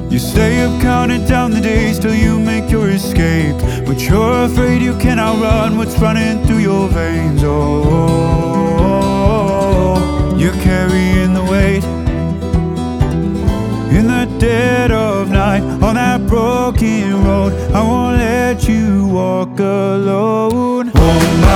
You stay up counting down the days till you make your escape, but you're afraid you cannot run what's running through your veins. Oh, you're carrying the weight in the dead of night on that broken road. I won't let you walk alone. Oh,